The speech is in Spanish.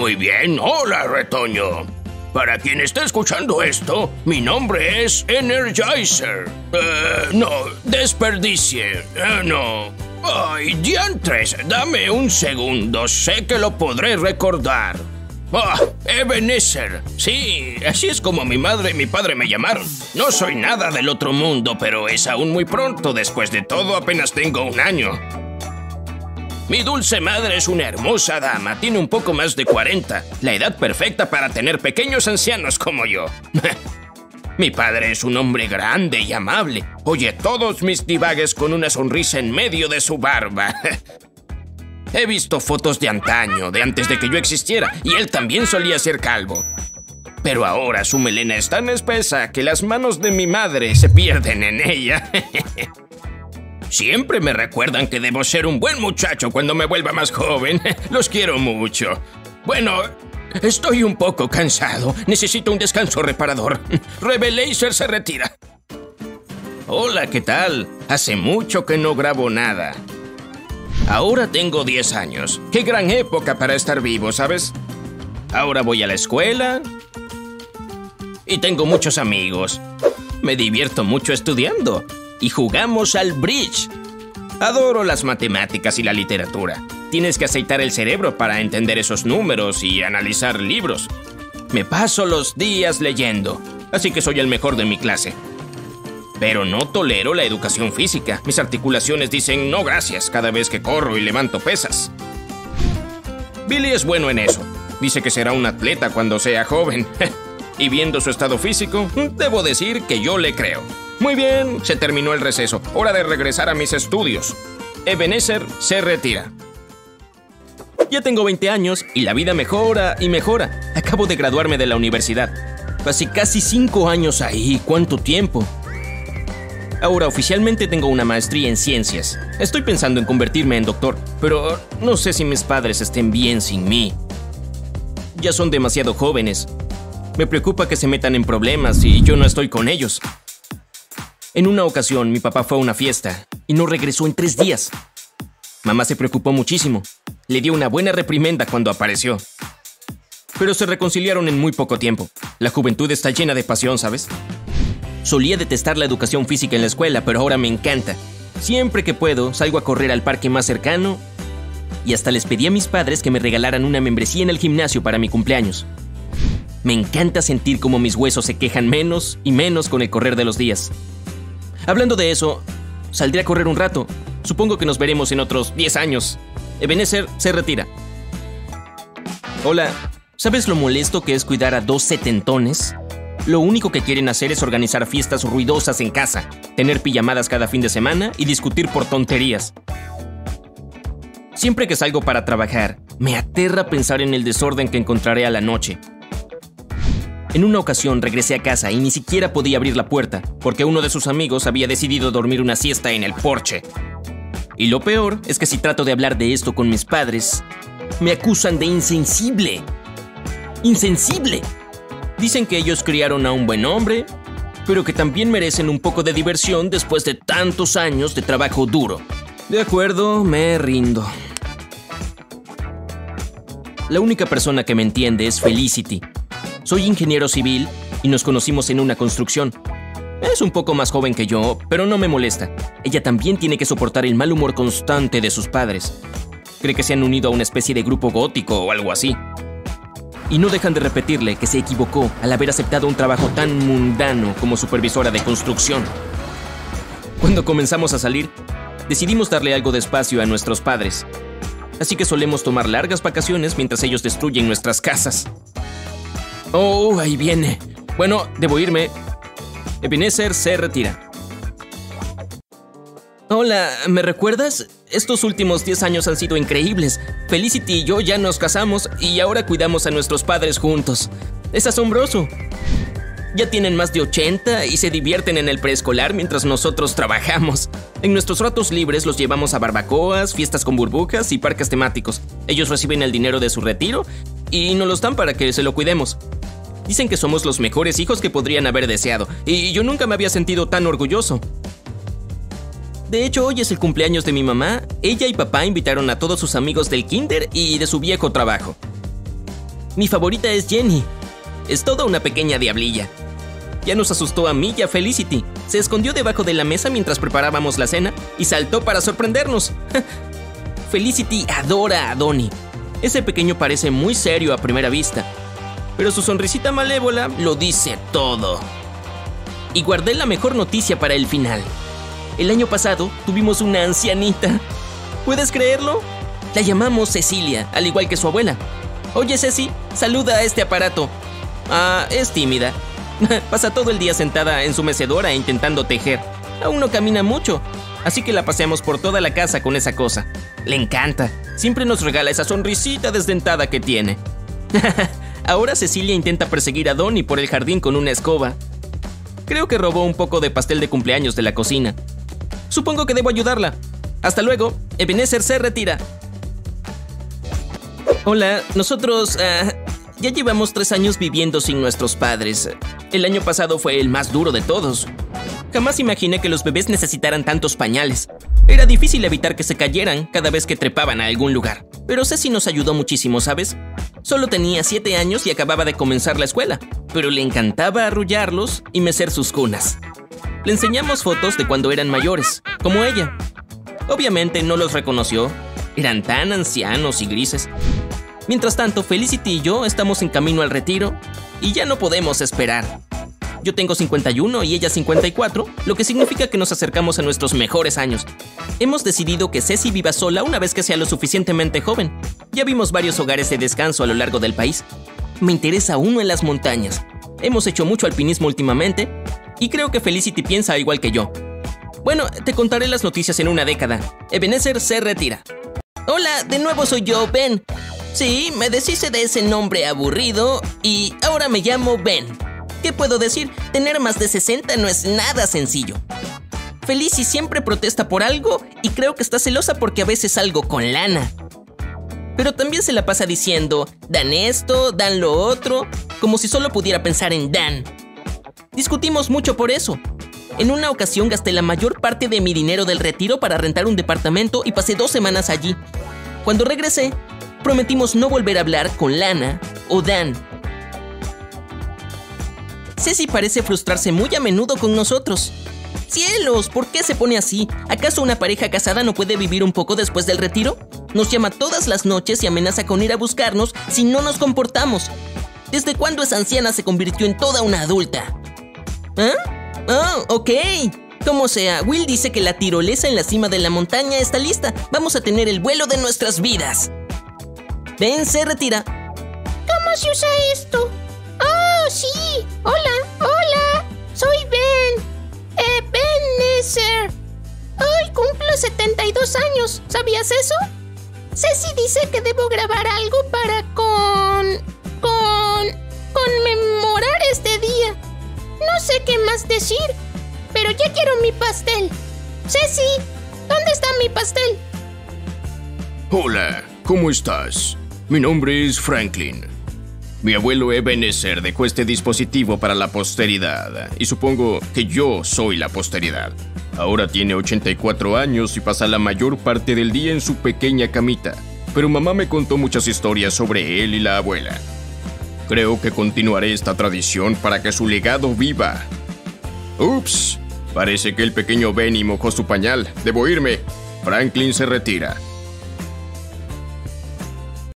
Muy bien, hola, retoño. Para quien está escuchando esto, mi nombre es Energizer. No, desperdicie. No. Ay, diantres, dame un segundo, sé que lo podré recordar. Ebenezer. Sí, así es como mi madre y mi padre me llamaron. No soy nada del otro mundo, pero es aún muy pronto. Después de todo, apenas tengo 1 año. Mi dulce madre es una hermosa dama, tiene un poco más de 40, la edad perfecta para tener pequeños ancianos como yo. Mi padre es un hombre grande y amable, oye todos mis divagues con una sonrisa en medio de su barba. He visto fotos de antaño, de antes de que yo existiera, y él también solía ser calvo. Pero ahora su melena es tan espesa que las manos de mi madre se pierden en ella. Siempre me recuerdan que debo ser un buen muchacho cuando me vuelva más joven. Los quiero mucho. Bueno, estoy un poco cansado. Necesito un descanso reparador. Rebelazer se retira. Hola, ¿qué tal? Hace mucho que no grabo nada. Ahora tengo 10 años. Qué gran época para estar vivo, ¿sabes? Ahora voy a la escuela y tengo muchos amigos. Me divierto mucho estudiando. Y jugamos al bridge. Adoro las matemáticas y la literatura. Tienes que aceitar el cerebro para entender esos números y analizar libros. Me paso los días leyendo, así que soy el mejor de mi clase. Pero no tolero la educación física. Mis articulaciones dicen no gracias cada vez que corro y levanto pesas. Billy es bueno en eso. Dice que será un atleta cuando sea joven. Y viendo su estado físico, debo decir que yo le creo. Muy bien, se terminó el receso. Hora de regresar a mis estudios. Ebenezer se retira. Ya tengo 20 años y la vida mejora y mejora. Acabo de graduarme de la universidad. Pasé casi 5 años ahí. ¿Cuánto tiempo? Ahora oficialmente tengo una maestría en ciencias. Estoy pensando en convertirme en doctor, pero no sé si mis padres estén bien sin mí. Ya son demasiado jóvenes. Me preocupa que se metan en problemas y yo no estoy con ellos. En una ocasión, mi papá fue a una fiesta y no regresó en 3 días. Mamá se preocupó muchísimo. Le dio una buena reprimenda cuando apareció. Pero se reconciliaron en muy poco tiempo. La juventud está llena de pasión, ¿sabes? Solía detestar la educación física en la escuela, pero ahora me encanta. Siempre que puedo, salgo a correr al parque más cercano y hasta les pedí a mis padres que me regalaran una membresía en el gimnasio para mi cumpleaños. Me encanta sentir cómo mis huesos se quejan menos y menos con el correr de los días. Hablando de eso, saldré a correr un rato. Supongo que nos veremos en otros 10 años. Ebenezer se retira. Hola, ¿sabes lo molesto que es cuidar a 2 setentones? Lo único que quieren hacer es organizar fiestas ruidosas en casa, tener pijamadas cada fin de semana y discutir por tonterías. Siempre que salgo para trabajar, me aterra pensar en el desorden que encontraré a la noche. En una ocasión regresé a casa y ni siquiera podía abrir la puerta porque uno de sus amigos había decidido dormir una siesta en el porche. Y lo peor es que si trato de hablar de esto con mis padres, me acusan de insensible. ¡Insensible! Dicen que ellos criaron a un buen hombre, pero que también merecen un poco de diversión después de tantos años de trabajo duro. De acuerdo, me rindo. La única persona que me entiende es Felicity. Soy ingeniero civil y nos conocimos en una construcción. Es un poco más joven que yo, pero no me molesta. Ella también tiene que soportar el mal humor constante de sus padres. Cree que se han unido a una especie de grupo gótico o algo así. Y no dejan de repetirle que se equivocó al haber aceptado un trabajo tan mundano como supervisora de construcción. Cuando comenzamos a salir, decidimos darle algo de espacio a nuestros padres. Así que solemos tomar largas vacaciones mientras ellos destruyen nuestras casas. Oh, ahí viene. Bueno, debo irme. Ebenezer se retira. Hola, ¿me recuerdas? Estos últimos 10 años han sido increíbles. Felicity y yo ya nos casamos y ahora cuidamos a nuestros padres juntos. Es asombroso. Ya tienen más de 80 y se divierten en el preescolar mientras nosotros trabajamos. En nuestros ratos libres los llevamos a barbacoas, fiestas con burbujas y parques temáticos. Ellos reciben el dinero de su retiro y nos los dan para que se lo cuidemos. Dicen que somos los mejores hijos que podrían haber deseado y yo nunca me había sentido tan orgulloso. De hecho, hoy es el cumpleaños de mi mamá. Ella y papá invitaron a todos sus amigos del kinder y de su viejo trabajo. Mi favorita es Jenny. Es toda una pequeña diablilla. Ya nos asustó a mí y a Felicity. Se escondió debajo de la mesa mientras preparábamos la cena y saltó para sorprendernos. Felicity adora a Donnie. Ese pequeño parece muy serio a primera vista, pero su sonrisita malévola lo dice todo. Y guardé la mejor noticia para el final. El año pasado tuvimos una ancianita. ¿Puedes creerlo? La llamamos Cecilia, al igual que su abuela. Oye, Ceci, saluda a este aparato. Es tímida. Pasa todo el día sentada en su mecedora intentando tejer. Aún no camina mucho, así que la paseamos por toda la casa con esa cosa. Le encanta. Siempre nos regala esa sonrisita desdentada que tiene. Ahora Cecilia intenta perseguir a Donnie por el jardín con una escoba. Creo que robó un poco de pastel de cumpleaños de la cocina. Supongo que debo ayudarla. Hasta luego. Ebenezer se retira. Hola, nosotros ya llevamos 3 años viviendo sin nuestros padres. El año pasado fue el más duro de todos. Jamás imaginé que los bebés necesitaran tantos pañales. Era difícil evitar que se cayeran cada vez que trepaban a algún lugar. Pero Ceci nos ayudó muchísimo, ¿sabes? Solo tenía 7 años y acababa de comenzar la escuela, pero le encantaba arrullarlos y mecer sus cunas. Le enseñamos fotos de cuando eran mayores, como ella. Obviamente no los reconoció. Eran tan ancianos y grises. Mientras tanto, Felicity y yo estamos en camino al retiro y ya no podemos esperar. Yo tengo 51 y ella 54, lo que significa que nos acercamos a nuestros mejores años. Hemos decidido que Ceci viva sola una vez que sea lo suficientemente joven. Ya vimos varios hogares de descanso a lo largo del país. Me interesa uno en las montañas. Hemos hecho mucho alpinismo últimamente y creo que Felicity piensa igual que yo. Bueno, te contaré las noticias en una década. Ebenezer se retira. Hola, de nuevo soy yo, Ben. Sí, me deshice de ese nombre aburrido y ahora me llamo Ben. ¿Qué puedo decir? Tener más de 60 no es nada sencillo. Felicity siempre protesta por algo y creo que está celosa porque a veces salgo con Lana. Pero también se la pasa diciendo, dan esto, dan lo otro, como si solo pudiera pensar en Dan. Discutimos mucho por eso. En una ocasión gasté la mayor parte de mi dinero del retiro para rentar un departamento y pasé 2 semanas allí. Cuando regresé, prometimos no volver a hablar con Lana o Dan. Ceci parece frustrarse muy a menudo con nosotros. ¡Cielos! ¿Por qué se pone así? ¿Acaso una pareja casada no puede vivir un poco después del retiro? Nos llama todas las noches y amenaza con ir a buscarnos si no nos comportamos. ¿Desde cuándo esa anciana se convirtió en toda una adulta? Ok. Como sea, Will dice que la tirolesa en la cima de la montaña está lista. Vamos a tener el vuelo de nuestras vidas. Ben se retira. ¿Cómo se usa esto? ¡Oh, sí! ¡Hola! Soy Ben. Ebenezer. Hoy cumplo 72 años. ¿Sabías eso? Ceci dice que debo grabar algo para conmemorar este día. No sé qué más decir, pero ya quiero mi pastel. Ceci, ¿dónde está mi pastel? Hola, ¿cómo estás? Mi nombre es Franklin. Mi abuelo Ebenezer dejó este dispositivo para la posteridad, y supongo que yo soy la posteridad. Ahora tiene 84 años y pasa la mayor parte del día en su pequeña camita, pero mamá me contó muchas historias sobre él y la abuela. Creo que continuaré esta tradición para que su legado viva. Ups, parece que el pequeño Benny mojó su pañal. Debo irme. Franklin se retira.